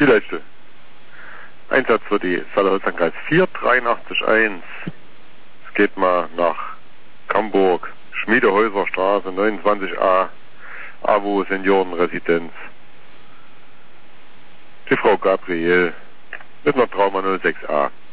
letzte. Einsatz für die Saale-Holstein-Kreis 4881. Es geht mal nach Camburg, Schmiedehäuser Straße 29a, AWO Seniorenresidenz. Die Frau Gabriel mit einer Trauma 06a.